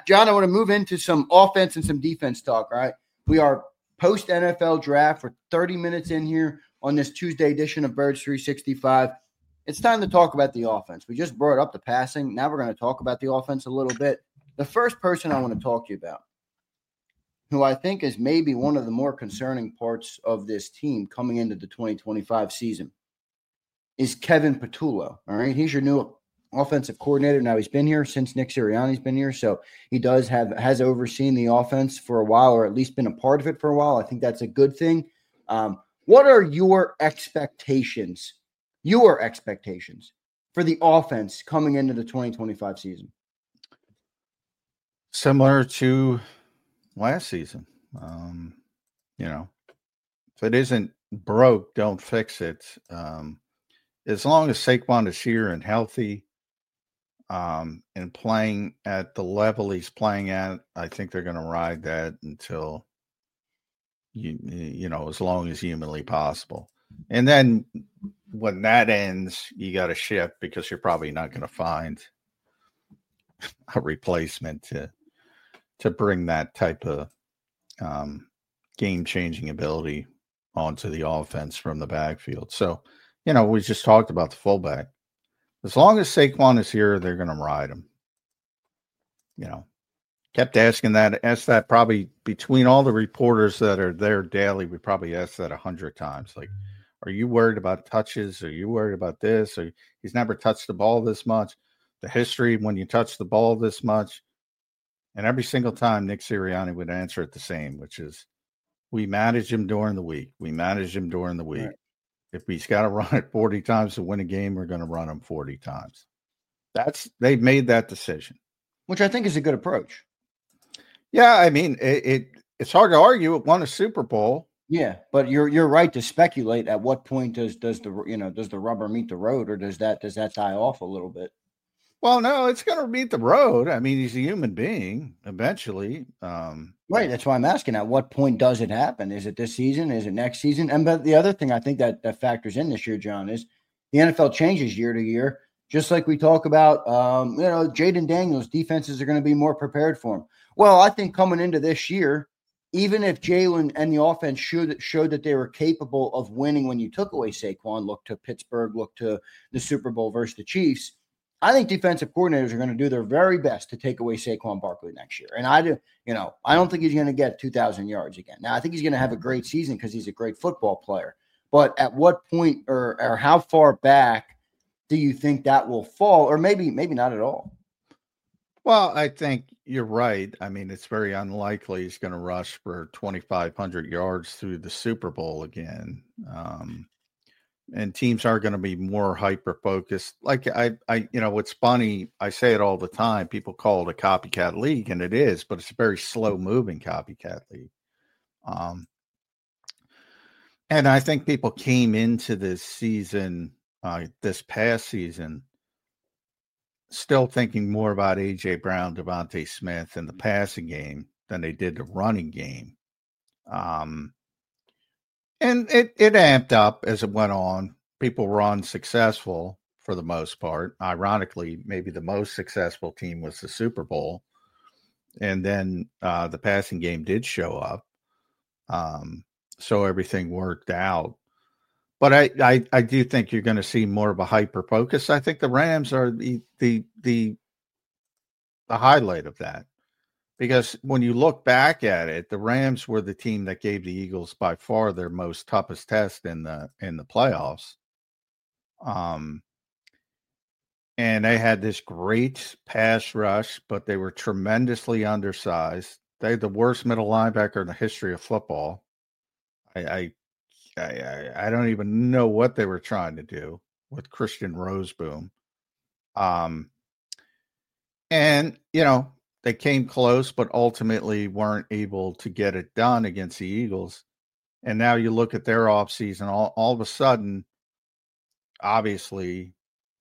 John, I want to move into some offense and some defense talk, all right? We are post-NFL draft. For 30 minutes in here on this Tuesday edition of Birds 365. It's time to talk about the offense. We just brought up the passing. Now we're going to talk about the offense a little bit. The first person I want to talk to you about, who I think is maybe one of the more concerning parts of this team coming into the 2025 season, is Kevin Patullo. All right, he's your new offensive coordinator. Now, he's been here since Nick Sirianni's been here, so he has overseen the offense for a while, or at least been a part of it for a while. I think that's a good thing. What are your expectations for the offense coming into the 2025 season? Similar to last season. If it isn't broke, don't fix it. As long as Saquon is here and healthy, and playing at the level he's playing at, I think they're going to ride that until as long as humanly possible. And then when that ends, you got to shift, because you're probably not going to find a replacement to bring that type of game-changing ability onto the offense from the backfield. So, we just talked about the fullback. As long as Saquon is here, they're going to ride him. Kept asked that probably between all the reporters that are there daily. We probably asked that 100 times. Like, are you worried about touches? Are you worried about this? Or he's never touched the ball this much. The history when you touch the ball this much. And every single time Nick Sirianni would answer it the same, which is, we manage him during the week. Right. If he's got to run it 40 times to win a game, we're going to run him 40 times. They've made that decision, which I think is a good approach. Yeah, I mean, it's hard to argue. It won a Super Bowl. Yeah, but you're right to speculate. At what point does the rubber meet the road, or does that die off a little bit? Well, no, it's going to meet the road. I mean, he's a human being eventually. Right. That's why I'm asking, at what point does it happen? Is it this season? Is it next season? And but the other thing I think that factors in this year, John, is the NFL changes year to year. Just like we talk about, Jaden Daniels, defenses are going to be more prepared for him. Well, I think coming into this year, even if Jalen and the offense showed that they were capable of winning when you took away Saquon, look to Pittsburgh, look to the Super Bowl versus the Chiefs, I think defensive coordinators are going to do their very best to take away Saquon Barkley next year. And I don't think he's going to get 2,000 yards again. Now, I think he's going to have a great season because he's a great football player. But at what point or how far back do you think that will fall? Or maybe not at all? Well, I think you're right. I mean, it's very unlikely he's going to rush for 2,500 yards through the Super Bowl again. And teams are going to be more hyper-focused. Like what's funny, I say it all the time, people call it a copycat league, and it is, but it's a very slow-moving copycat league. And I think people came into this season, this past season, still thinking more about A.J. Brown, Devontae Smith, and the passing game than they did the running game. And it amped up as it went on. People were unsuccessful for the most part. Ironically, maybe the most successful team was the Super Bowl. And then the passing game did show up. So everything worked out. But I do think you're going to see more of a hyper focus. I think the Rams are the highlight of that. Because when you look back at it, the Rams were the team that gave the Eagles by far their most toughest test in the playoffs. And they had this great pass rush, but they were tremendously undersized. They had the worst middle linebacker in the history of football. I don't even know what they were trying to do with Christian Roseboom. And they came close, but ultimately weren't able to get it done against the Eagles. And now you look at their offseason, all of a sudden, obviously,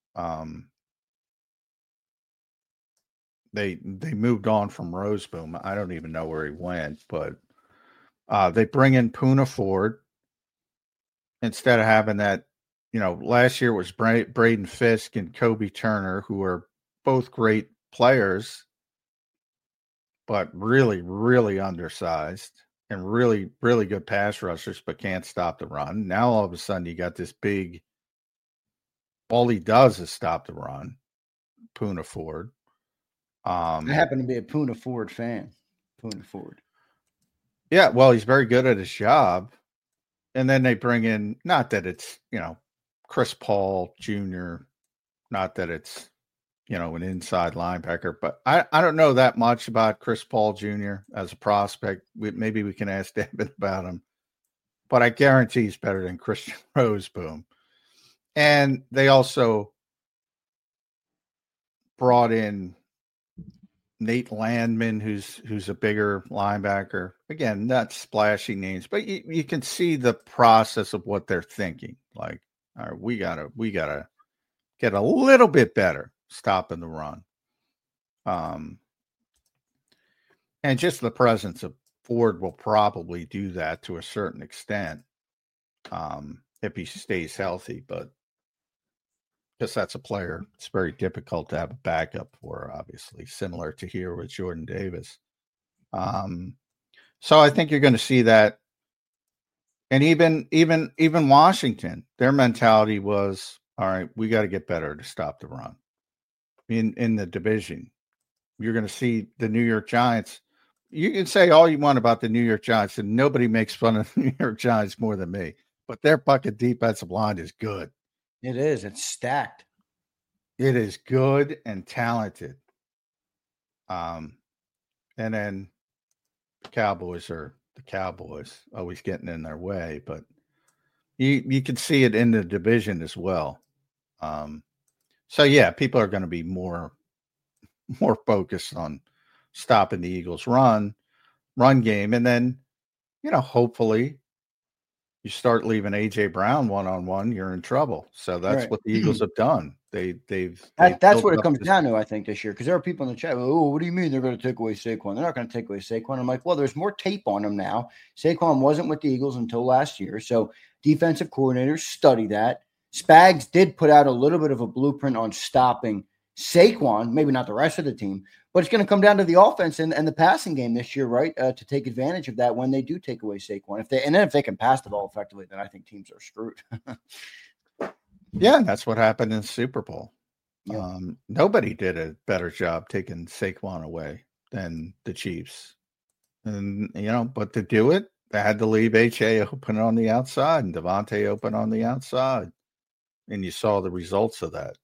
they moved on from Roseboom. I don't even know where he went, but they bring in Poona Ford instead of having that. Last year was Braden Fisk and Kobe Turner, who are both great players. but really, really undersized and really, really good pass rushers, but can't stop the run. Now all of a sudden you got this big, all he does is stop the run, Poona Ford. I happen to be a Poona Ford fan. Poona Ford. Yeah, well, he's very good at his job. And then they bring in, not that it's, Chris Paul Jr., not that it's, an inside linebacker, but I don't know that much about Chris Paul Jr. as a prospect. Maybe we can ask David about him, but I guarantee he's better than Christian Roseboom. And they also brought in Nate Landman, who's a bigger linebacker. Again, not splashy names, but you can see the process of what they're thinking. Like, all right, we gotta get a little bit better stopping the run. And just the presence of Ford will probably do that to a certain extent, if he stays healthy, but because that's a player it's very difficult to have a backup for, obviously, similar to here with Jordan Davis. So I think you're going to see that. And even Washington, their mentality was, all right, we got to get better to stop the run. In the division, you're going to see the New York Giants. You can say all you want about the New York Giants, and nobody makes fun of the New York Giants more than me. But their bucket defensive line is good. It is. It's stacked. It is good and talented. And then the Cowboys are the Cowboys, always getting in their way. But you can see it in the division as well. So, yeah, people are going to be more focused on stopping the Eagles' run game. And then, hopefully you start leaving A.J. Brown one-on-one, you're in trouble. So that's what the Eagles have done. That's what it comes down to, I think, this year. Because there are people in the chat, oh, what do you mean they're going to take away Saquon? They're not going to take away Saquon. I'm like, well, there's more tape on him now. Saquon wasn't with the Eagles until last year. So defensive coordinators study that. Spags did put out a little bit of a blueprint on stopping Saquon, maybe not the rest of the team, but it's going to come down to the offense and the passing game this year, right? To take advantage of that when they do take away Saquon. If they can pass the ball effectively, then I think teams are screwed. Yeah, that's what happened in the Super Bowl. Yep. Nobody did a better job taking Saquon away than the Chiefs. And, but to do it, they had to leave H.A. open on the outside and Devontae open on the outside. And you saw the results of that.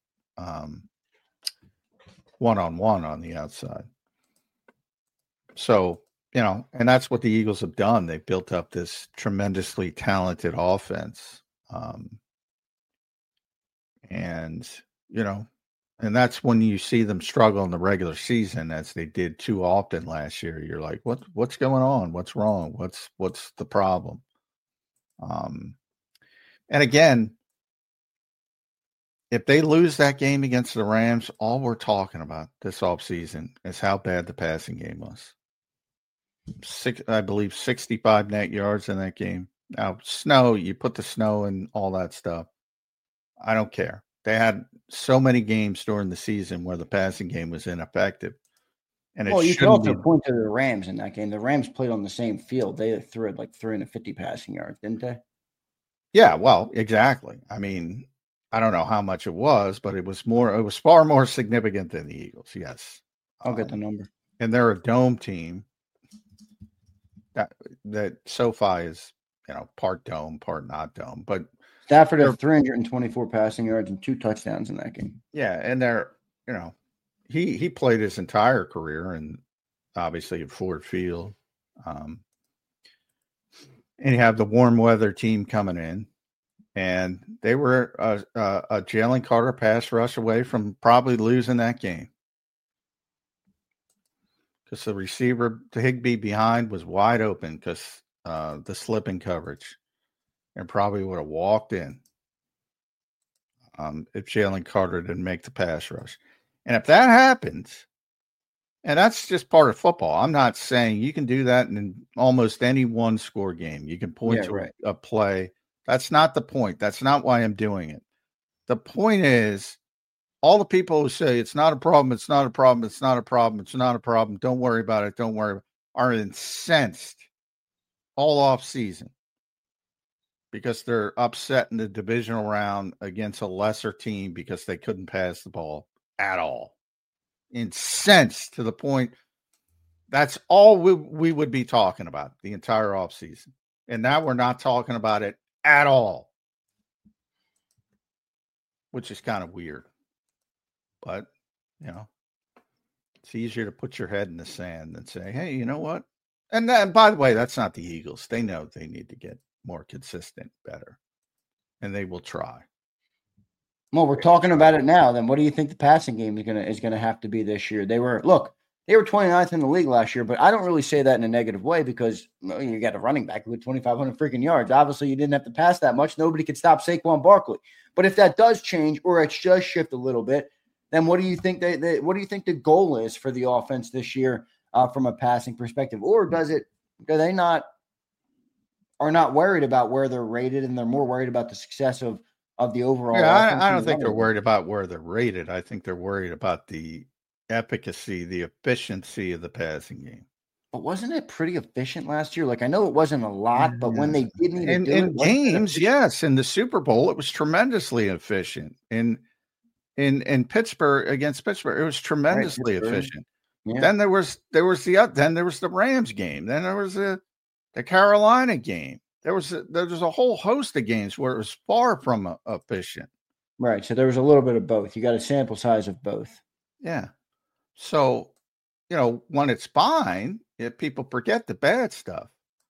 One-on-one on the outside. So, and that's what the Eagles have done. They've built up this tremendously talented offense. And that's when you see them struggle in the regular season, as they did too often last year. You're like, what's going on? What's wrong? What's the problem? And again, if they lose that game against the Rams, all we're talking about this offseason is how bad the passing game was. I believe 65 net yards in that game. Now, you put the snow and all that stuff. I don't care. They had so many games during the season where the passing game was ineffective. And you could also point to the Rams in that game. The Rams played on the same field. They threw it like 350 passing yards, didn't they? Yeah, well, exactly. I mean, I don't know how much it was, but it was far more significant than the Eagles. Yes. I'll get the number. And they're a dome team. That SoFi is, part dome, part not dome. But Stafford had 324 passing yards and 2 touchdowns in that game. Yeah, and they're, he played his entire career, and obviously at Ford Field. And you have the warm weather team coming in, and they were a Jalen Carter pass rush away from probably losing that game. Because the receiver, Higbee behind, was wide open because the slipping coverage, and probably would have walked in if Jalen Carter didn't make the pass rush. And if that happens, and that's just part of football. I'm not saying you can do that in almost any one-score game. You can point to a play. That's not the point. That's not why I'm doing it. The point is all the people who say it's not a problem, it's not a problem, it's not a problem, it's not a problem, don't worry about it, don't worry, are incensed all off season because they're upset in the divisional round against a lesser team because they couldn't pass the ball at all. Incensed to the point that's all we would be talking about the entire offseason. And now we're not talking about it at all, which is kind of weird. But, it's easier to put your head in the sand than say, hey, you know what? And then, by the way, that's not the Eagles. They know they need to get more consistent, better. And they will try. Well, we're talking about it now. Then what do you think the passing game is gonna have to be this year? They were 29th in the league last year, but I don't really say that in a negative way because you got a running back with 2,500 freaking yards. Obviously, you didn't have to pass that much. Nobody could stop Saquon Barkley. But if that does change or it does shift a little bit, then what do you think what do you think the goal is for the offense this year from a passing perspective? Or are not worried about where they're rated and they're more worried about the success of the overall offense? I don't think they're worried about where they're rated. I think they're worried about the efficacy, the efficiency of the passing game. But wasn't it pretty efficient last year? Like, I know it wasn't a lot, but when they did need to do it. In games, yes. In the Super Bowl, it was tremendously efficient. In Pittsburgh, against Pittsburgh, it was tremendously efficient. Yeah. Then there was the Rams game. Then there was the Carolina game. There was a whole host of games where it was far from efficient. Right. So there was a little bit of both. You got a sample size of both. Yeah. So, when it's fine, if people forget the bad stuff.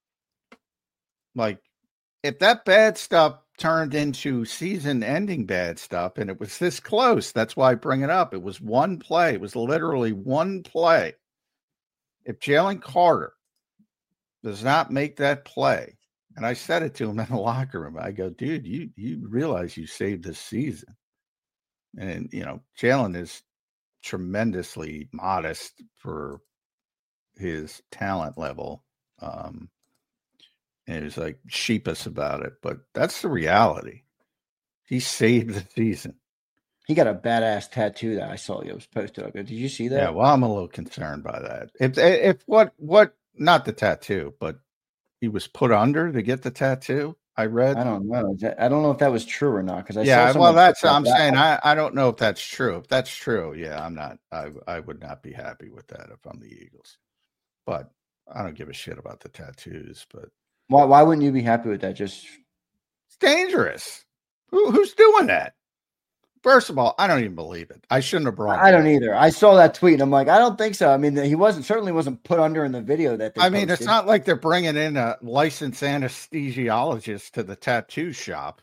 Like, if that bad stuff turned into season-ending bad stuff, and it was this close, that's why I bring it up. It was one play. It was literally one play. If Jalen Carter does not make that play, and I said it to him in the locker room, I go, dude, you realize you saved this season. And, Jalen is tremendously modest for his talent level. And he was like sheepish about it, but that's the reality. He saved the season. He got a badass tattoo that I saw you was posted up. Did you see that? Yeah, well, I'm a little concerned by that. If what not the tattoo, but he was put under to get the tattoo. I read. I don't know. I don't know if that was true or not. Because I'm saying I don't know if that's true. If that's true, yeah, I'm not. I would not be happy with that if I'm the Eagles. But I don't give a shit about the tattoos. But why wouldn't you be happy with that? Just it's dangerous. Who's doing that? First of all, I don't even believe it. I shouldn't have brought it. I don't either. I saw that tweet and I'm like, I don't think so. I mean, he certainly wasn't put under in the video that they posted. It's not like they're bringing in a licensed anesthesiologist to the tattoo shop.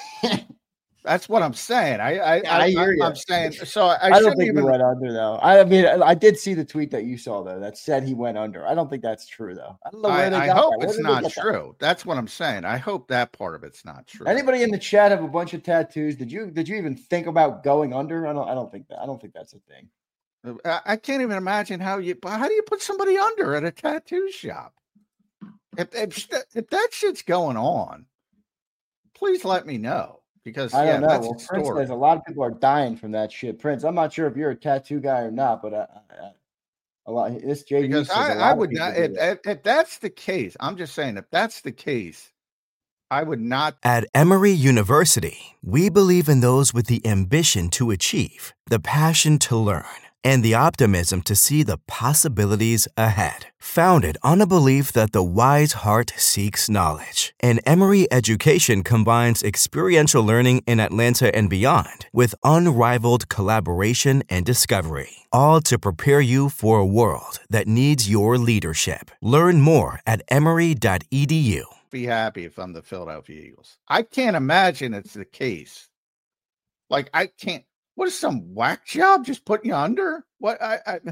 That's what I'm saying. I hear you. I'm saying so. I don't think he went under though. I mean, I did see the tweet that you saw though that said he went under. I don't think that's true though. I don't know where they got that. I hope it's not true. That's what I'm saying. I hope that part of it's not true. Anybody in the chat have a bunch of tattoos? Did you even think about going under? I don't think that's a thing. I can't even imagine how do you put somebody under at a tattoo shop? If that shit's going on, please let me know. Because I don't know. Well, Prince says a lot of people are dying from that shit. Prince, I'm not sure if you're a tattoo guy or not, but a lot. This JD because I would not. If that's the case, I'm just saying. If that's the case, I would not. At Emory University, we believe in those with the ambition to achieve, the passion to learn, and the optimism to see the possibilities ahead. Founded on a belief that the wise heart seeks knowledge, and Emory Education combines experiential learning in Atlanta and beyond with unrivaled collaboration and discovery, all to prepare you for a world that needs your leadership. Learn more at emory.edu. Be happy if I'm the Philadelphia Eagles. I can't imagine it's the case. Like, I can't. What is some whack job just putting you under? What I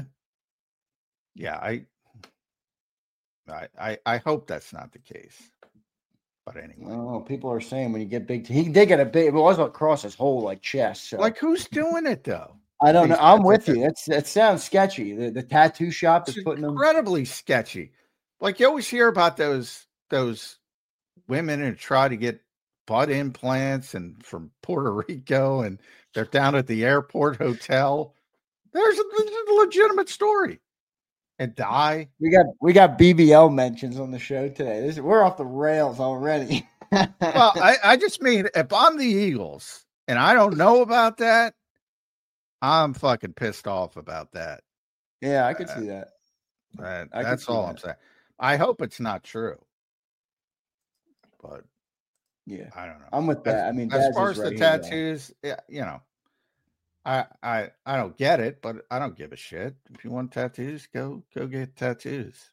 hope that's not the case. But anyway. Oh, people are saying when you get big, he did get a big. It was across his whole chest. So. Like who's doing it though? I don't know. I'm with you. It sounds sketchy. The tattoo shop is putting them incredibly sketchy. Like you always hear about those women who try to get butt implants and from Puerto Rico, and they're down at the airport hotel. There's a legitimate story. And die. We got BBL mentions on the show today. We're off the rails already. Well, I just mean, if I'm the Eagles and I don't know about that, I'm fucking pissed off about that. Yeah, I could see that. That's all I'm saying. I hope it's not true. But yeah, I don't know. I'm with that. I mean, as far as the tattoos, I don't get it, but I don't give a shit. If you want tattoos, go get tattoos.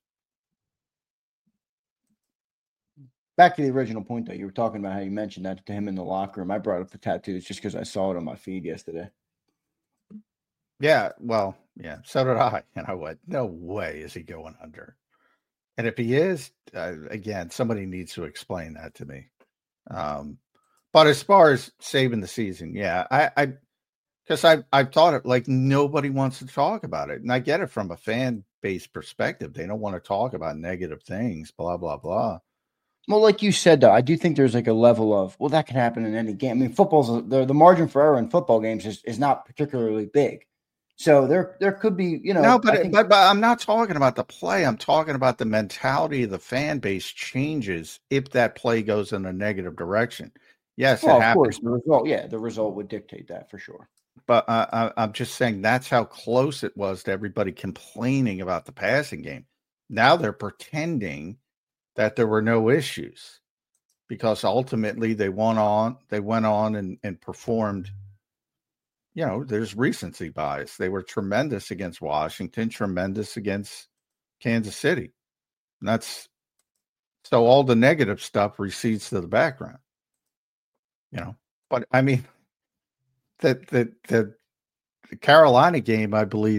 Back to the original point, though, you were talking about how you mentioned that to him in the locker room. I brought up the tattoos just because I saw it on my feed yesterday. Yeah, well, yeah, so did I. And I went, no way is he going under. And if he is, again, somebody needs to explain that to me. But as far as saving the season, yeah, because I've thought it, like, nobody wants to talk about it. And I get it from a fan base perspective. They don't want to talk about negative things, blah, blah, blah. Well, like you said, though, I do think there's like a level of, well, that can happen in any game. I mean, football's the margin for error in football games is not particularly big. So there could be, No, but I'm not talking about the play. I'm talking about the mentality of the fan base changes if that play goes in a negative direction. Yes, well, it happens. Of course, the result would dictate that for sure. But I'm just saying that's how close it was to everybody complaining about the passing game. Now they're pretending that there were no issues because ultimately they went on and performed. There's recency bias. They were tremendous against Washington, tremendous against Kansas City. And so all the negative stuff recedes to the background. But I mean, the Carolina game, I believe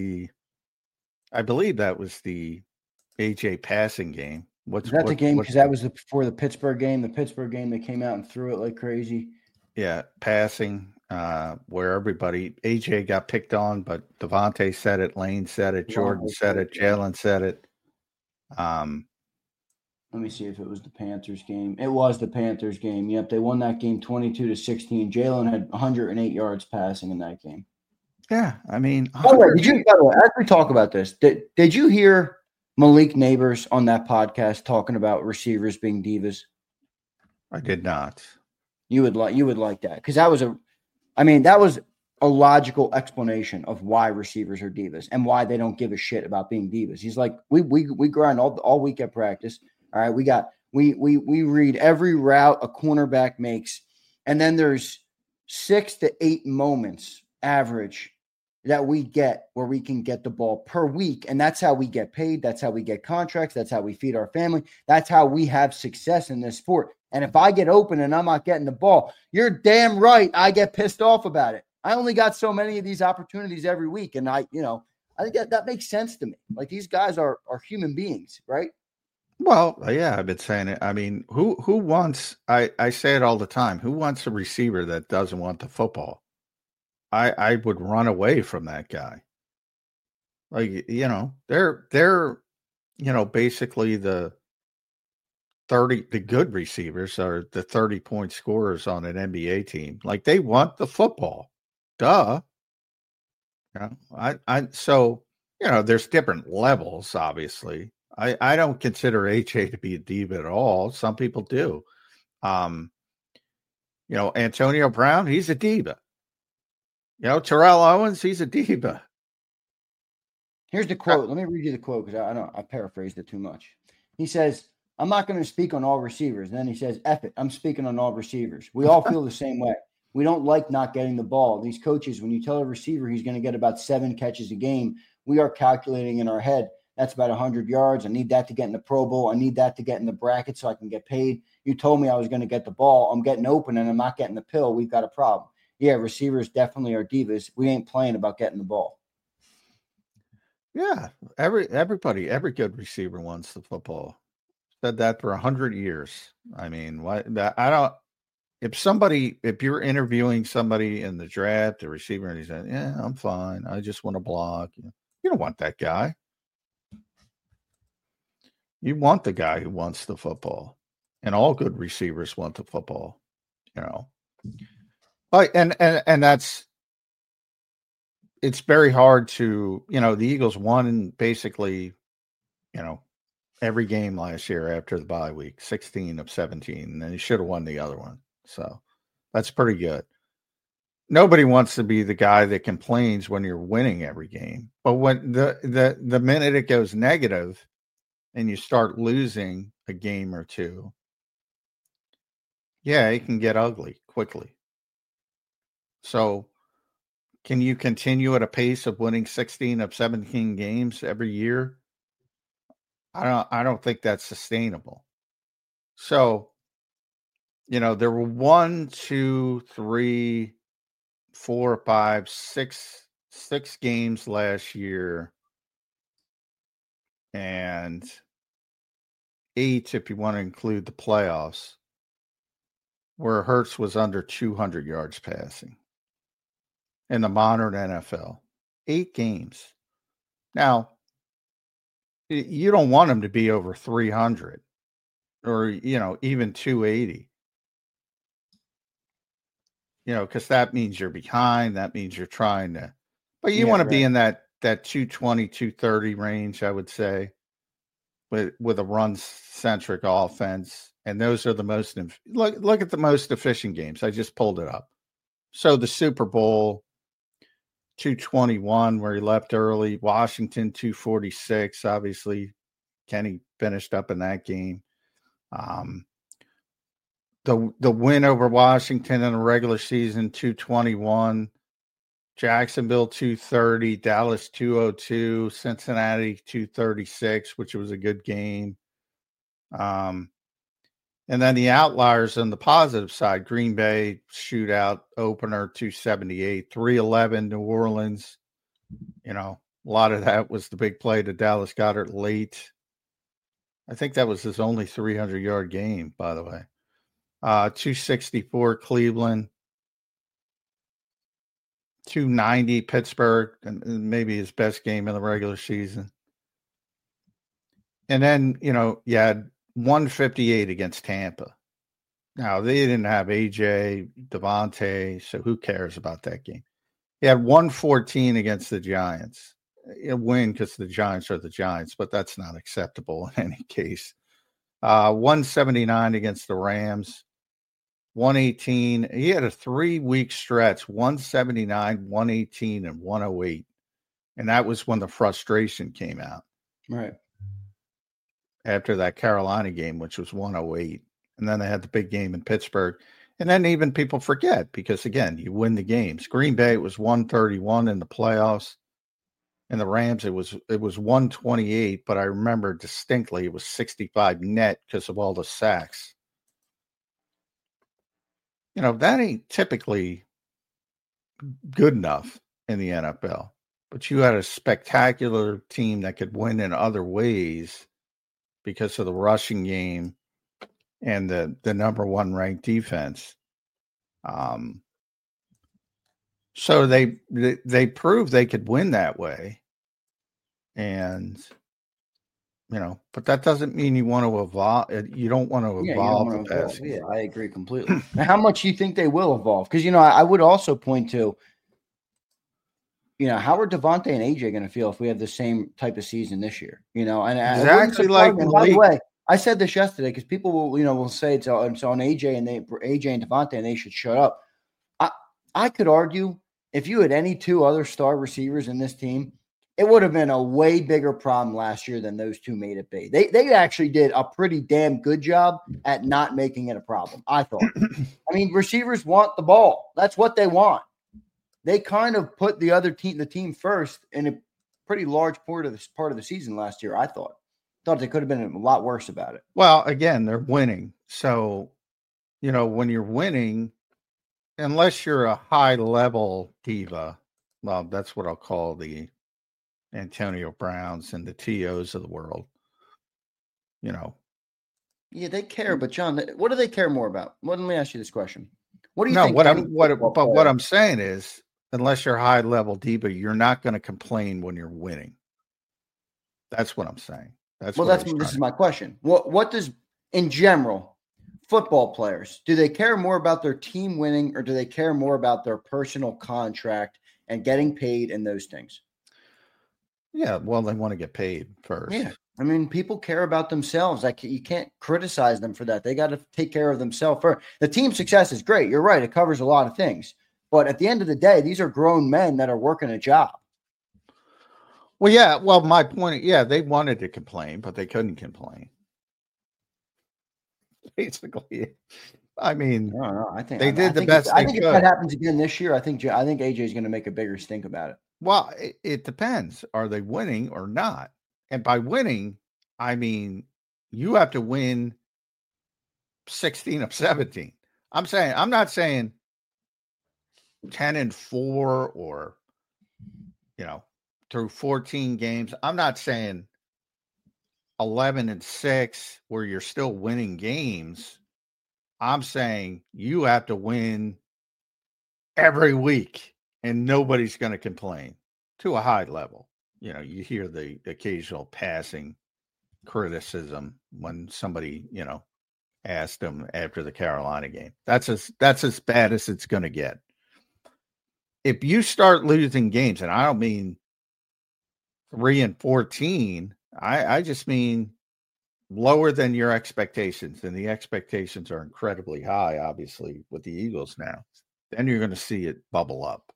that was the AJ passing game. That's a game because that was before the Pittsburgh game. The Pittsburgh game, they came out and threw it like crazy. Yeah, passing where AJ got picked on, but Devontae said it, Lane said it, Jordan said it, Jalen said it. Let me see if it was the Panthers game. It was the Panthers game. Yep, they won that game 22-16. Jalen had 108 yards passing in that game. Yeah, I mean, by the way, as we talk about this, did you hear Malik Neighbors on that podcast talking about receivers being divas? I did not. You would like that because that was a logical explanation of why receivers are divas and why they don't give a shit about being divas. He's like, we grind all week at practice. All right, we read every route a cornerback makes, and then there's 6 to 8 moments average that we get where we can get the ball per week. And that's how we get paid. That's how we get contracts. That's how we feed our family. That's how we have success in this sport. And if I get open and I'm not getting the ball, you're damn right I get pissed off about it. I only got so many of these opportunities every week. And I think that makes sense to me. Like, these guys are human beings, right? Well, yeah, I've been saying it. I mean, who wants, I say it all the time, who wants a receiver that doesn't want the football? I would run away from that guy. Like, they're basically the good receivers are the 30-point scorers on an NBA team. Like, they want the football. Duh. So there's different levels, obviously. I don't consider AJ to be a diva at all. Some people do. Antonio Brown, he's a diva. Terrell Owens, he's a diva. Here's the quote. Let me read you the quote because I paraphrased it too much. He says, I'm not going to speak on all receivers. And then he says, F it, I'm speaking on all receivers. We all feel the same way. We don't like not getting the ball. These coaches, when you tell a receiver he's going to get about 7 catches a game, we are calculating in our head, that's about 100 yards. I need that to get in the Pro Bowl. I need that to get in the bracket so I can get paid. You told me I was going to get the ball. I'm getting open and I'm not getting the pill. We've got a problem. Yeah, receivers definitely are divas. We ain't playing about getting the ball. Yeah, every good receiver wants the football. Said that for 100 years. I mean, if you're interviewing somebody in the draft, a receiver, and he said, yeah, I'm fine, I just want to block. You don't want that guy. You want the guy who wants the football. And all good receivers want the football. you know. But and that's, it's very hard to, you know, the Eagles won basically, you know, every game last year after the bye week, 16 of 17, and then he should have won the other one. So that's pretty good. Nobody wants to be the guy that complains when you're winning every game. But when the minute it goes negative and you start losing a game or two, yeah, it can get ugly quickly. So can you continue at a pace of winning 16 of 17 games every year? I don't think that's sustainable. So, you know, there were 1, 2, 3, 4, 5, 6 games last year, and 8 if you want to include the playoffs, where Hurts was under 200 yards passing in the modern NFL. 8 games. Now, you don't want him to be over 300 or, you know, even 280. You know, because that means you're behind. That means you're trying to, but you want to be in that 220, 230 range, I would say, with a run-centric offense. And those are the most, look at the most efficient games. I just pulled it up. So the Super Bowl, 221, where he left early. Washington, 246. Obviously, Kenny finished up in that game. The win over Washington in the regular season, 221. Jacksonville, 230. Dallas, 202. Cincinnati, 236, which was a good game. And then the outliers on the positive side, Green Bay shootout opener, 278. 311, New Orleans. You know, a lot of that was the big play to Dallas Goedert late. I think that was his only 300-yard game, by the way. 264 Cleveland, 290 Pittsburgh, and maybe his best game in the regular season. And then, you know, you had 158 against Tampa. Now, they didn't have AJ, Devontae, so who cares about that game? He had 114 against the Giants. A win because the Giants are the Giants, but that's not acceptable in any case. 179 against the Rams. 118. He had a 3-week stretch, 179, 118, and 108. And that was when the frustration came out. Right. After that Carolina game, which was 108. And then they had the big game in Pittsburgh. And then even people forget because, again, you win the games. Green Bay, it was 131 in the playoffs. And the Rams, it was 128. But I remember distinctly it was 65 net because of all the sacks. You know, that ain't typically good enough in the NFL. But you had a spectacular team that could win in other ways because of the rushing game and the number one ranked defense. So they proved they could win that way. And, you know, but that doesn't mean you want to evolve. You don't want to evolve. Yeah, I agree completely. Now, how much do you think they will evolve? Because, you know, I would also point to, you know, how are Devontae and AJ going to feel if we have the same type of season this year? You know, and exactly like, by the way, I said this yesterday because people will say it's on AJ and Devontae and they should shut up. I could argue if you had any two other star receivers in this team, it would have been a way bigger problem last year than those two made it be. They actually did a pretty damn good job at not making it a problem, I thought. I mean, receivers want the ball. That's what they want. They kind of put the team first in a pretty large part of the season last year, I thought. Thought they could have been a lot worse about it. Well, again, they're winning. So, you know, when you're winning, unless you're a high-level diva, well, that's what I'll call the Antonio Browns and the TOs of the world, you know. Yeah, they care, but John, what do they care more about? Well, let me ask you this question. What do you think? What I'm saying is, unless you're high level diva, you're not going to complain when you're winning. That's what I'm saying. This is my question. What does, in general, football players, do they care more about their team winning, or do they care more about their personal contract and getting paid and those things? Yeah, well, they want to get paid first. Yeah. I mean, people care about themselves. Like, you can't criticize them for that. They got to take care of themselves first. The team success is great. You're right. It covers a lot of things. But at the end of the day, these are grown men that are working a job. Well, yeah. Well, my point, yeah, they wanted to complain, but they couldn't complain. Basically, I mean, I don't know. I think they did the best. I think if that happens again this year, I think AJ is going to make a bigger stink about it. Well, it depends. Are they winning or not? And by winning, I mean you have to win 16 of 17. I'm not saying 10-4 or through 14 games. I'm not saying 11-6 where you're still winning games. I'm saying you have to win every week and nobody's going to complain to a high level. You hear the occasional passing criticism when somebody, asked them after the Carolina game. That's as bad as it's going to get. If you start losing games, and I don't mean 3-14, I just mean lower than your expectations, and the expectations are incredibly high, obviously, with the Eagles now, then you're going to see it bubble up.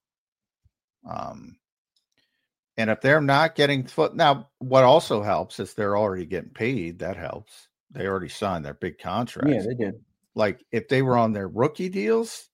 And if they're not getting now, what also helps is they're already getting paid. That helps. They already signed their big contracts. Yeah, they did. Like if they were on their rookie deals,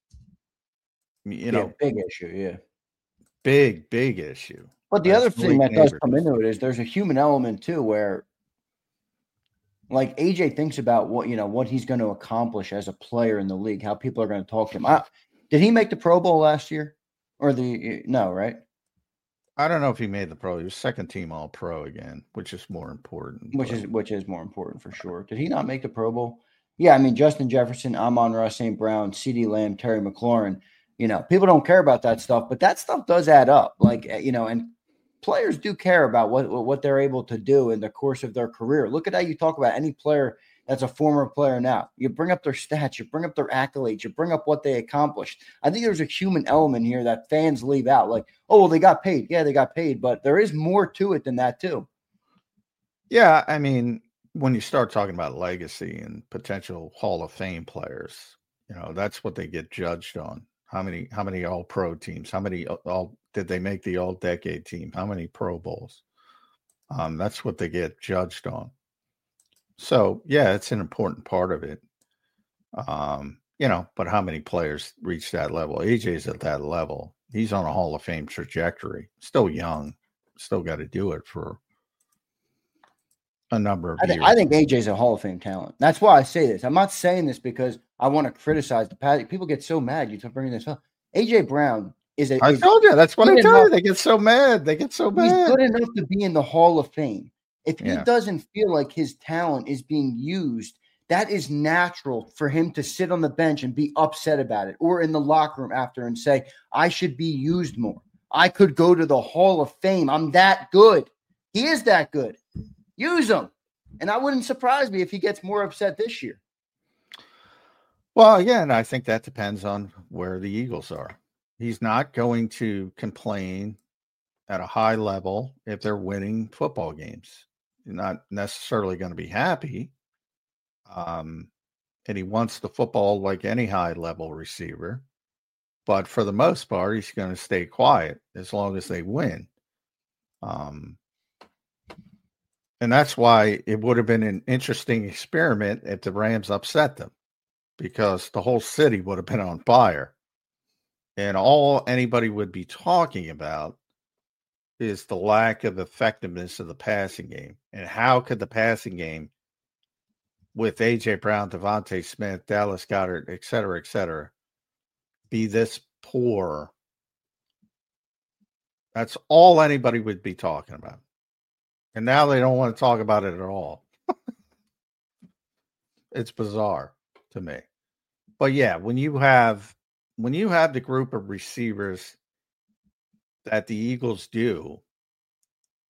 big issue. Yeah, big issue. But the other thing that does come into it is there's a human element too, where like AJ thinks about what he's going to accomplish as a player in the league, how people are going to talk to him. Did he make the Pro Bowl last year, or no? Right. I don't know if he made the Pro. He was second team All Pro again, which is more important. Which is more important for sure. Did he not make the Pro Bowl? Yeah, I mean Justin Jefferson, Amon-Ra St. Brown, CeeDee Lamb, Terry McLaurin. People don't care about that stuff, but that stuff does add up. Like and players do care about what they're able to do in the course of their career. Look at how you talk about any player that's a former player now. You bring up their stats, you bring up their accolades, you bring up what they accomplished. I think there's a human element here that fans leave out. Like, oh, well, they got paid. Yeah, they got paid, but there is more to it than that too. Yeah, I mean, when you start talking about legacy and potential Hall of Fame players, that's what they get judged on. How many All-Pro teams? How many did they make the All-Decade team? How many Pro Bowls? That's what they get judged on. So, yeah, it's an important part of it. But how many players reach that level? AJ's at that level. He's on a Hall of Fame trajectory. Still young. Still got to do it for a number of years. I think AJ's a Hall of Fame talent. That's why I say this. I'm not saying this because I want to criticize the past. People get so mad you bringing this up. AJ Brown is I told you. That's what I tell you. They get so mad. He's good enough to be in the Hall of Fame. If he doesn't feel like his talent is being used, that is natural for him to sit on the bench and be upset about it, or in the locker room after and say, I should be used more. I could go to the Hall of Fame. I'm that good. He is that good. Use him. And I wouldn't surprise me if he gets more upset this year. Well, again, I think that depends on where the Eagles are. He's not going to complain at a high level if they're winning football games. You're not necessarily going to be happy. And he wants the football like any high-level receiver. But for the most part, he's going to stay quiet as long as they win. And that's why it would have been an interesting experiment if the Rams upset them, because the whole city would have been on fire. And all anybody would be talking about is the lack of effectiveness of the passing game. And how could the passing game with A.J. Brown, Devontae Smith, Dallas Goedert, et cetera, be this poor? That's all anybody would be talking about. And now they don't want to talk about it at all. It's bizarre to me. But yeah, when you have the group of receivers that the Eagles do,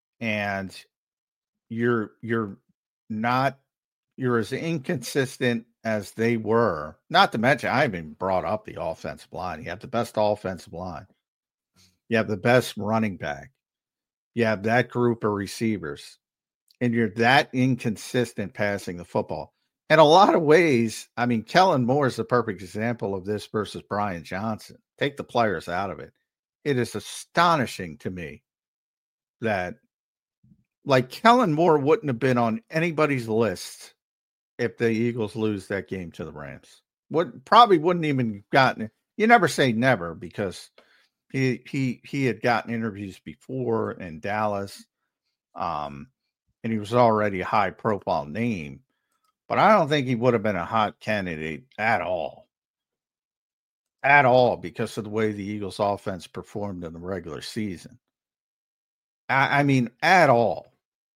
and you're as inconsistent as they were, not to mention, I haven't brought up the offensive line. You have the best offensive line. You have the best running back. You have that group of receivers. And you're that inconsistent passing the football. In a lot of ways, I mean, Kellen Moore is the perfect example of this versus Brian Johnson. Take the players out of it. It is astonishing to me that, like, Kellen Moore wouldn't have been on anybody's list if the Eagles lose that game to the Rams. Probably wouldn't even gotten it. You never say never, because he had gotten interviews before in Dallas, and he was already a high profile name. But I don't think he would have been a hot candidate at all. At all, because of the way the Eagles offense performed in the regular season. I mean, at all.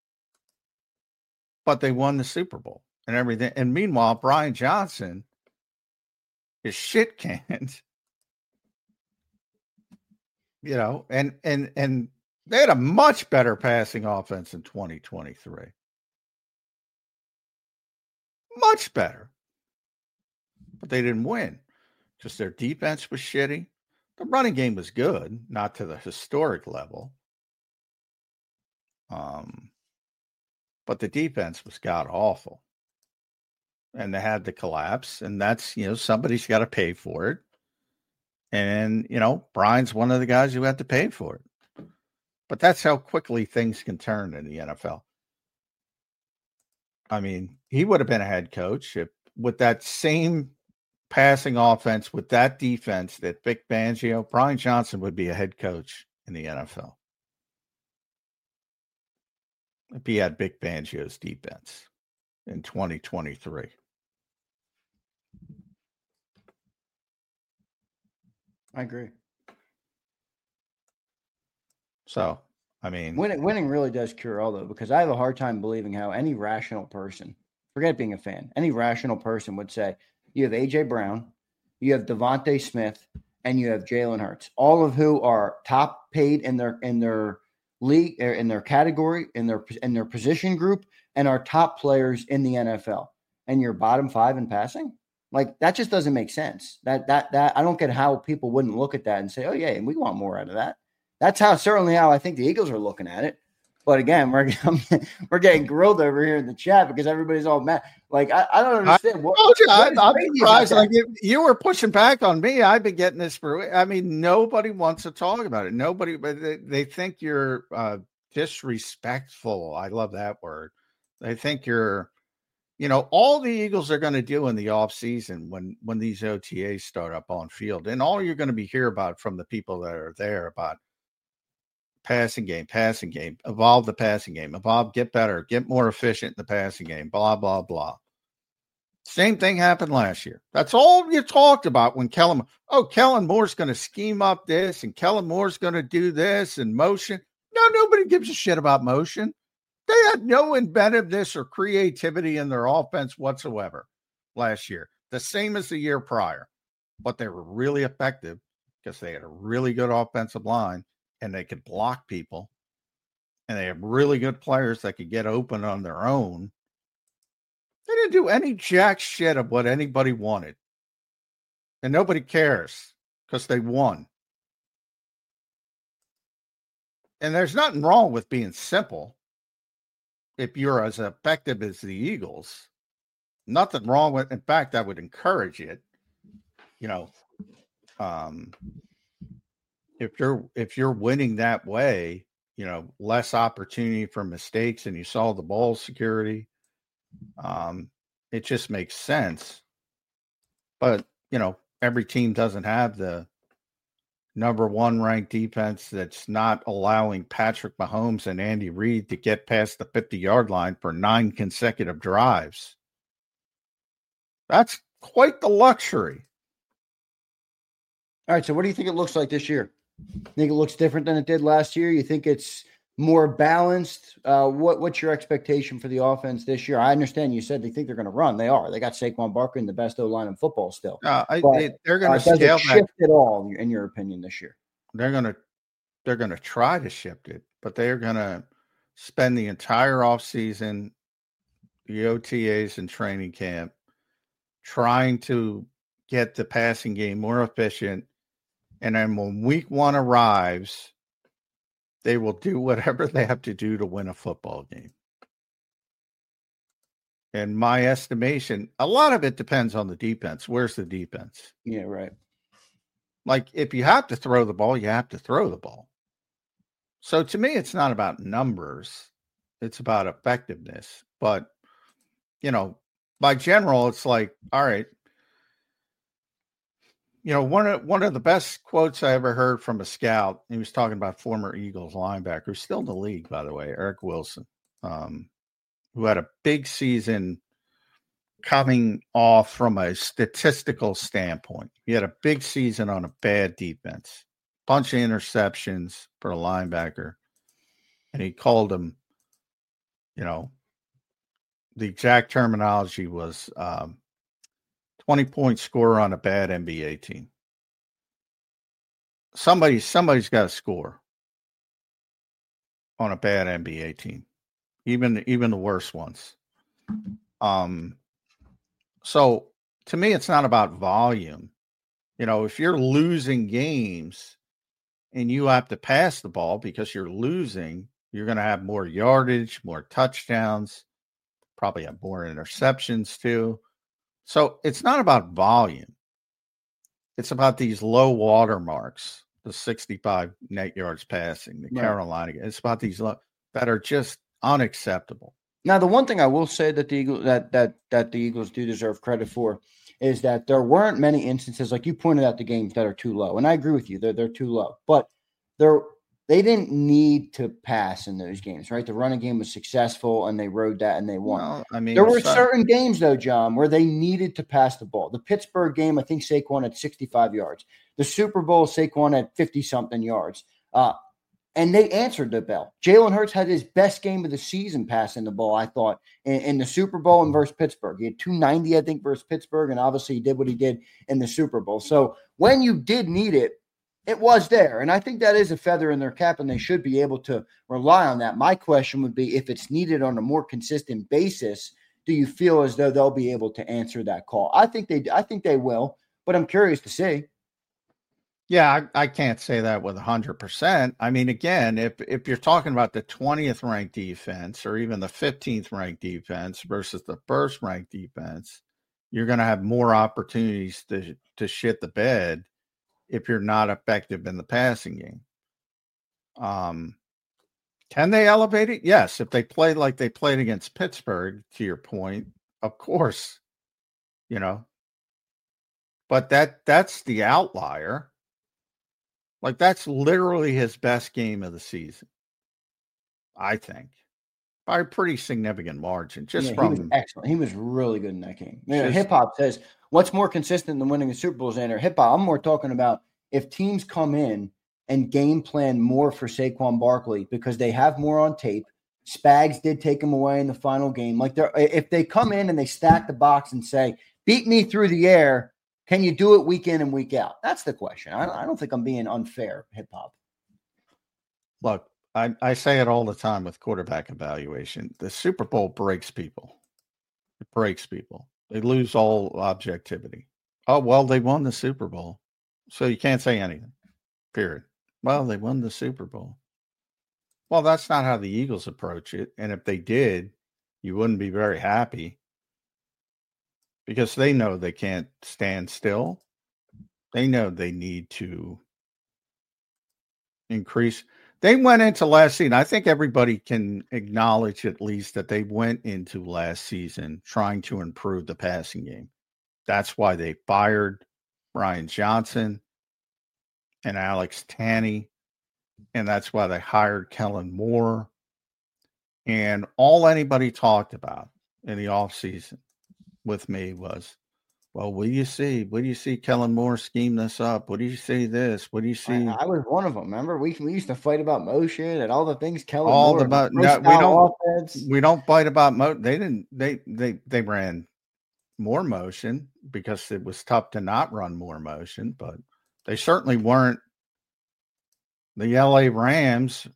But they won the Super Bowl and everything. And meanwhile, Brian Johnson is shit canned. You know, and they had a much better passing offense in 2023. Much better. But they didn't win because their defense was shitty. The running game was good, not to the historic level. But the defense was god awful. And they had the collapse, and that's, you know, somebody's got to pay for it. And, you know, Brian's one of the guys who had to pay for it. But that's how quickly things can turn in the NFL. I mean, he would have been a head coach if, with that same passing offense, with that defense that Vic Fangio, Brian Johnson would be a head coach in the NFL. If he had Vic Fangio's defense in 2023. I agree. So, I mean, winning really does cure all, though, because I have a hard time believing how any rational person, forget being a fan, any rational person would say you have A.J. Brown, you have Devontae Smith, and you have Jalen Hurts, all of who are top paid in their league, in their category, in their position group, and are top players in the NFL, and you're bottom 5 in passing. Like, that just doesn't make sense. That I don't get how people wouldn't look at that and say, oh yeah, and we want more out of that. That's certainly how I think the Eagles are looking at it. But again, we're getting grilled over here in the chat because everybody's all mad. Like, I don't understand. I'm surprised. Like, you were pushing back on me. I've been getting this for. I mean, nobody wants to talk about it. Nobody, but they think you're disrespectful. I love that word. They think you're. You know, all the Eagles are going to do in the offseason when these OTAs start up on field, and all you're going to be hear about from the people that are there about passing game, evolve the passing game, get better, get more efficient in the passing game, blah, blah, blah. Same thing happened last year. That's all you talked about when Kellen Moore's going to scheme up this and Kellen Moore's going to do this and motion. No, nobody gives a shit about motion. They had no inventiveness or creativity in their offense whatsoever last year, the same as the year prior. But they were really effective because they had a really good offensive line and they could block people. And they have really good players that could get open on their own. They didn't do any jack shit of what anybody wanted. And nobody cares because they won. And there's nothing wrong with being simple. If you're as effective as the Eagles, nothing wrong with. In fact, I would encourage it. You know, if you're winning that way, you know, less opportunity for mistakes, and you saw the ball security. It just makes sense. But you know, every team doesn't have the number 1 ranked defense that's not allowing Patrick Mahomes and Andy Reid to get past the 50-yard line for 9 consecutive drives. That's quite the luxury. All right, so what do you think it looks like this year? Think it looks different than it did last year? You think it's more balanced? What's your expectation for the offense this year? I understand you said they think they're going to run. They are. They got Saquon Barkley in the best O-line in football still. They're going to scale does it shift at all, in your opinion, this year? They're going to try to shift it, but they're going to spend the entire offseason, the OTAs and training camp, trying to get the passing game more efficient. And then when week 1 arrives, they will do whatever they have to do to win a football game. In my estimation, a lot of it depends on the defense. Where's the defense? Yeah, right. Like, if you have to throw the ball, you have to throw the ball. So to me, it's not about numbers. It's about effectiveness. But, by general, it's like, all right. One of the best quotes I ever heard from a scout, he was talking about former Eagles linebacker, who's still in the league, by the way, Eric Wilson, who had a big season coming off from a statistical standpoint. He had a big season on a bad defense, bunch of interceptions for a linebacker. And he called him, the exact terminology was 20-point scorer on a bad NBA team. Somebody's got to score on a bad NBA team, even the worst ones. So to me, it's not about volume. If you're losing games and you have to pass the ball because you're losing, you're going to have more yardage, more touchdowns, probably have more interceptions too. So it's not about volume. It's about these low water marks, the 65 net yards passing, the Carolina. It's about these that are just unacceptable. Now, the one thing I will say that the Eagles that the Eagles do deserve credit for is that there weren't many instances, like you pointed out, the games that are too low, and I agree with you, they're too low, but they didn't need to pass in those games, right? The running game was successful, and they rode that, and they won. Well, there were certain games, though, John, where they needed to pass the ball. The Pittsburgh game, I think Saquon had 65 yards. The Super Bowl, Saquon had 50-something yards. And they answered the bell. Jalen Hurts had his best game of the season passing the ball, I thought, in the Super Bowl and versus Pittsburgh. He had 290, I think, versus Pittsburgh, and obviously he did what he did in the Super Bowl. So when you did need it, it was there. And I think that is a feather in their cap, and they should be able to rely on that. My question would be, if it's needed on a more consistent basis, do you feel as though they'll be able to answer that call? I think they will, but I'm curious to see. Yeah, I can't say that with 100%. I mean, again, if you're talking about the 20th ranked defense or even the 15th ranked defense versus the first ranked defense, you're going to have more opportunities to shit the bed if you're not effective in the passing game. Can they elevate it? Yes. If they play like they played against Pittsburgh, to your point, of course, but that's the outlier. Like, that's literally his best game of the season, I think, by a pretty significant margin. He was excellent. He was really good in that game. Hip Hop says, what's more consistent than winning the Super Bowl, Xander? Hip Hop, I'm more talking about if teams come in and game plan more for Saquon Barkley because they have more on tape. Spags did take him away in the final game. Like, if they come in and they stack the box and say, beat me through the air, can you do it week in and week out? That's the question. I don't think I'm being unfair, Hip Hop. Look, I say it all the time with quarterback evaluation. The Super Bowl breaks people. It breaks people. They lose all objectivity. Oh, well, they won the Super Bowl, so you can't say anything, period. Well, they won the Super Bowl. Well, that's not how the Eagles approach it. And if they did, you wouldn't be very happy. Because they know they can't stand still. They know they need to increase. They went into last season. I think everybody can acknowledge at least that they went into last season trying to improve the passing game. That's why they fired Brian Johnson and Alex Tanney. And that's why they hired Kellen Moore. And all anybody talked about in the offseason with me was, well, what do you see Kellen Moore scheme this up? What do you see this? What do you see? I was one of them. Remember, we used to fight about motion and all the things Kellen all Moore. About no, we don't fight about motion. They ran more motion because it was tough to not run more motion, but they certainly weren't the LA Rams,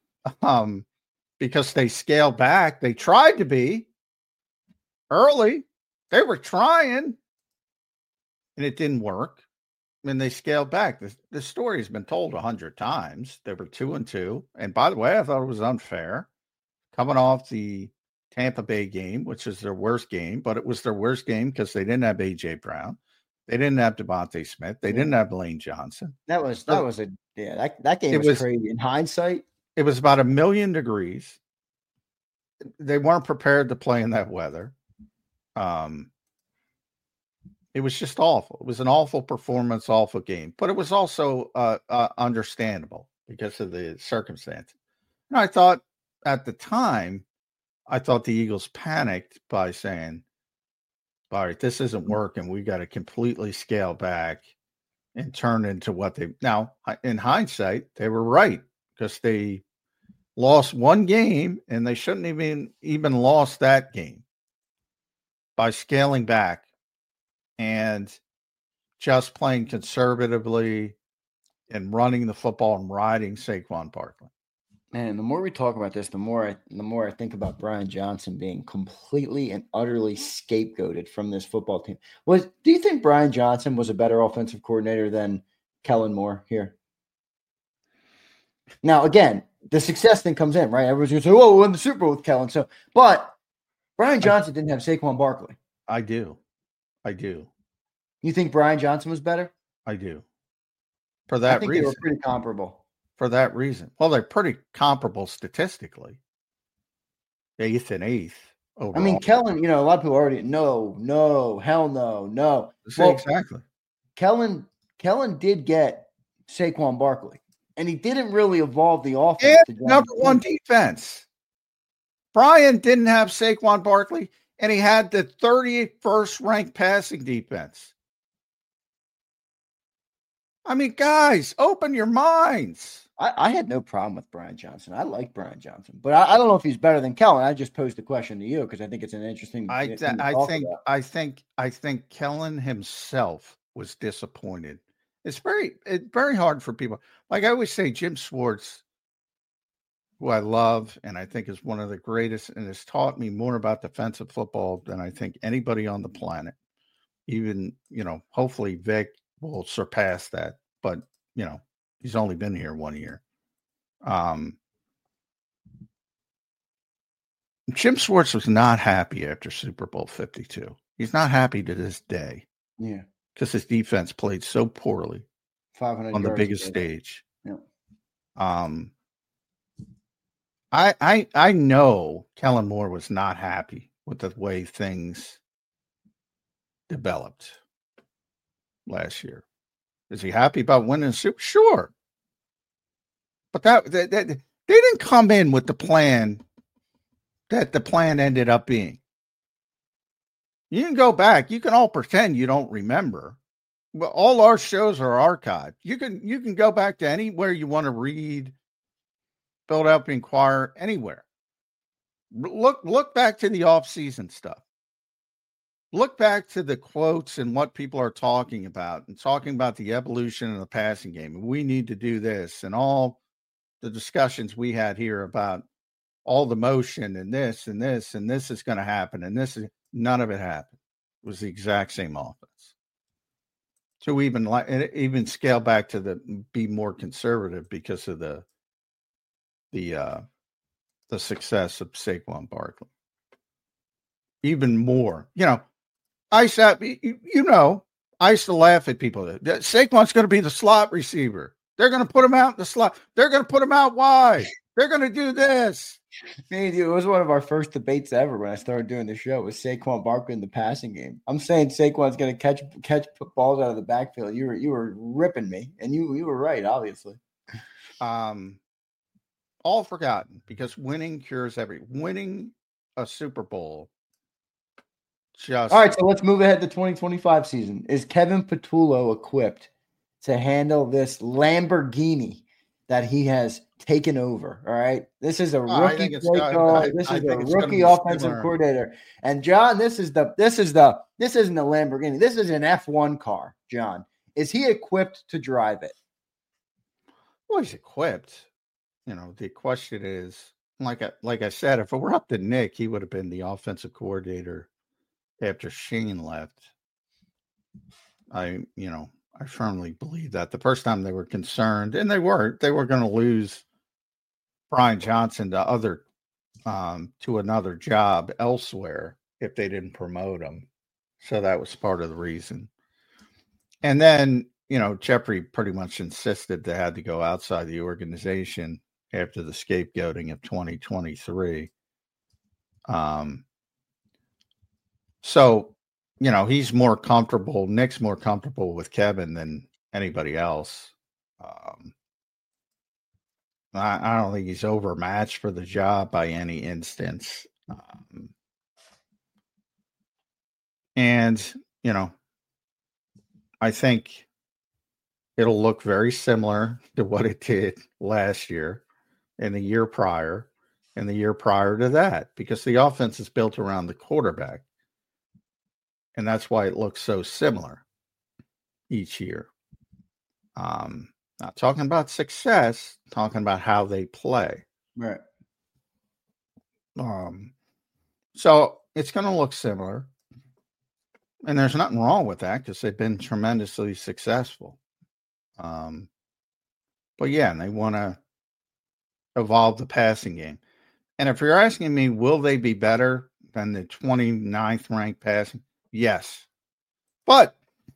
because they scaled back. They tried to be early. They were trying, and it didn't work. And they scaled back. The story has been told 100 times. They were 2-2. And by the way, I thought it was unfair coming off the Tampa Bay game, which is their worst game, but it was their worst game because they didn't have A.J. Brown. They didn't have Devontae Smith. They didn't have Lane Johnson. That game was crazy. In hindsight, it was about 1,000,000 degrees. They weren't prepared to play in that weather. It was just awful. It was an awful performance, awful game, but it was also understandable because of the circumstances. And I thought at the time, the Eagles panicked by saying, all right, this isn't working. We got to completely scale back and turn into what they now in hindsight, they were right because they lost one game and they shouldn't even lost that game by scaling back and just playing conservatively and running the football and riding Saquon Barkley. Man, the more we talk about this, the more I think about Brian Johnson being completely and utterly scapegoated from this football team. Do you think Brian Johnson was a better offensive coordinator than Kellen Moore here? Now, again, the success thing comes in, right? Everyone's going to say, "Oh, we won the Super Bowl with Kellen." But Brian Johnson didn't have Saquon Barkley. I do. You think Brian Johnson was better? I do. For that reason. They were pretty comparable. For that reason. Well, they're pretty comparable statistically. 8th and 8th overall. I mean, Kellen, a lot of people already no, hell no. Well, exactly. Kellen did get Saquon Barkley, and he didn't really evolve the offense. And number one defense. Brian didn't have Saquon Barkley, and he had the 31st ranked passing defense. I mean, guys, open your minds. I had no problem with Brian Johnson. I like Brian Johnson, but I don't know if he's better than Kellen. I just posed the question to you because I think it's an interesting. I think Kellen himself was disappointed. It's very hard for people. Like I always say, Jim Schwartz, who I love and I think is one of the greatest and has taught me more about defensive football than I think anybody on the planet. Even, hopefully Vic will surpass that, but he's only been here 1 year. Jim Schwartz was not happy after Super Bowl 52. He's not happy to this day. Yeah. Because his defense played so poorly 500 on the biggest stage. Yeah. I know Kellen Moore was not happy with the way things developed last year. Is he happy about winning the Super? Sure. But they didn't come in with the plan that the plan ended up being. You can go back. You can all pretend you don't remember. Well, all our shows are archived. You can go back to anywhere you want to read, Philadelphia Inquirer, anywhere. Look back to the off-season stuff. Look back to the quotes and what people are talking about and talking about the evolution of the passing game. We need to do this and all the discussions we had here about all the motion and this and this and this is going to happen and none of it happened. It was the exact same offense. So even scale back to be more conservative because of the success of Saquon Barkley. Even more, I used to laugh at people. Saquon's going to be the slot receiver. They're going to put him out in the slot. They're going to put him out wide. They're going to do this. It was one of our first debates ever when I started doing the show. It was Saquon Barkley in the passing game. I'm saying Saquon's going to catch balls out of the backfield. You were ripping me, and you were right, obviously. All forgotten because winning cures winning a Super Bowl. All right, so let's move ahead to 2025 season. Is Kevin Patullo equipped to handle this Lamborghini that he has taken over? All right, this is a rookie play call. This is a rookie offensive coordinator. And John, this isn't a Lamborghini. This is an F1 car. John, is he equipped to drive it? Well, he's equipped. The question is, like I said, if it were up to Nick, he would have been the offensive coordinator after Shane left. I firmly believe that the first time they were concerned, and they were going to lose Brian Johnson to another job elsewhere if they didn't promote him. So that was part of the reason. And then, Jeffrey pretty much insisted they had to go outside the organization after the scapegoating of 2023. So, he's more comfortable. Nick's more comfortable with Kevin than anybody else. I don't think he's overmatched for the job by any instance. And, I think it'll look very similar to what it did last year and the year prior and the year prior to that, because the offense is built around the quarterback. And that's why it looks so similar each year. Not talking about success, talking about how they play. Right. So it's going to look similar. And there's nothing wrong with that because they've been tremendously successful. But yeah, and they want to evolve the passing game. And if you're asking me, will they be better than the 29th ranked passing? Yes. But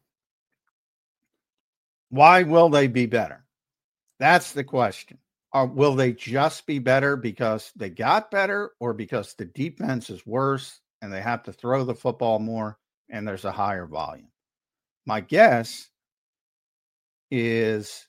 why will they be better? That's the question. Or will they just be better because they got better or because the defense is worse and they have to throw the football more and there's a higher volume? My guess is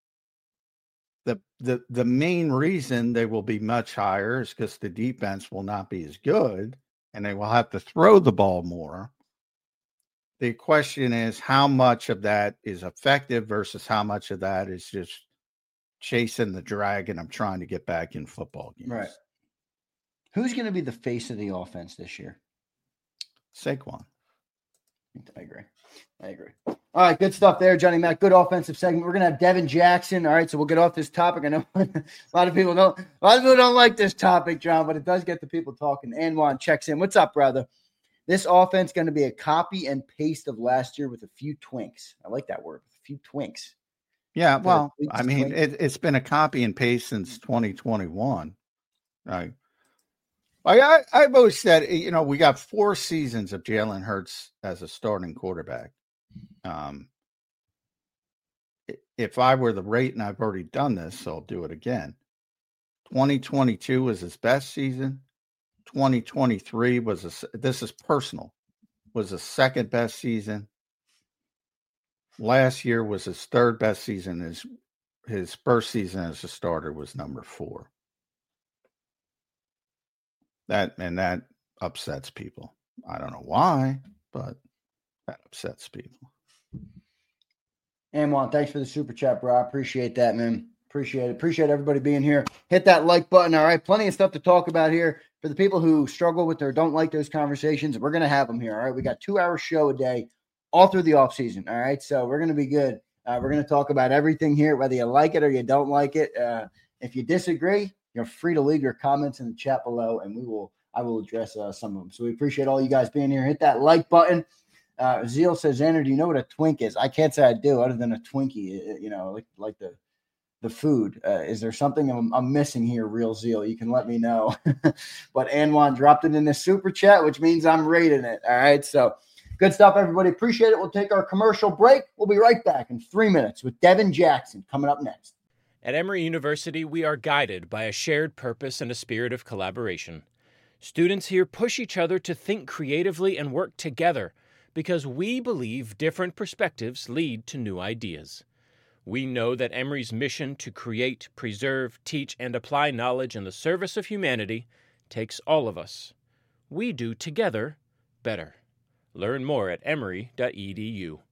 the main reason they will be much higher is because the defense will not be as good and they will have to throw the ball more. The question is how much of that is effective versus how much of that is just chasing the dragon. I'm trying to get back in football games. Right. Who's going to be the face of the offense this year? Saquon. I agree. All right, good stuff there, Johnny Mac. Good offensive segment. We're gonna have Devin Jackson. All right, so we'll get off this topic. I know a lot of people don't like this topic, John, but it does get the people talking. Anwan checks in. What's up, brother? This offense going to be a copy and paste of last year with a few twinks. I like that word, a few twinks. Yeah, well, I mean, it's been a copy and paste since 2021. Right. I've always said, we got 4 seasons of Jalen Hurts as a starting quarterback. If I were the rate, and I've already done this, so I'll do it again. 2022 was his best season. 2023 this is personal, was his second best season. Last year was his third best season. His first season as a starter was number 4. That upsets people. I don't know why, but that upsets people. Amon, thanks for the super chat, bro. I appreciate that, man. Appreciate it. Appreciate everybody being here. Hit that like button. All right. Plenty of stuff to talk about here. For the people who struggle with or don't like those conversations, we're going to have them here. All right. We got 2-hour show a day all through the off season. All right. So we're going to be good. We're going to talk about everything here, whether you like it or you don't like it. If you disagree, you're free to leave your comments in the chat below, and I will address some of them. So we appreciate all you guys being here. Hit that like button. Zeal says, Xander, do you know what a twink is? I can't say I do, other than a Twinkie, like the food. Is there something I'm missing here, Real Zeal? You can let me know. But Anwan dropped it in the super chat, which means I'm rating it. All right. So good stuff, everybody. Appreciate it. We'll take our commercial break. We'll be right back in 3 minutes with Devin Jackson coming up next. At Emory University, we are guided by a shared purpose and a spirit of collaboration. Students here push each other to think creatively and work together because we believe different perspectives lead to new ideas. We know that Emory's mission to create, preserve, teach, and apply knowledge in the service of humanity takes all of us. We do together better. Learn more at emory.edu.